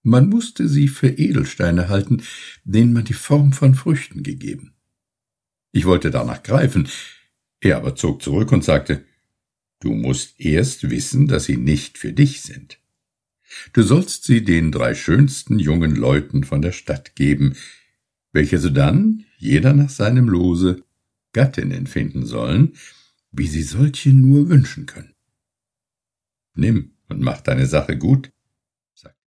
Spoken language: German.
Man musste sie für Edelsteine halten, denen man die Form von Früchten gegeben. Ich wollte danach greifen, er aber zog zurück und sagte, »Du musst erst wissen, dass sie nicht für dich sind. Du sollst sie den 3 schönsten jungen Leuten von der Stadt geben, welche sodann, jeder nach seinem Lose, Gattinnen finden sollen, wie sie solche nur wünschen können. Nimm und mach deine Sache gut.«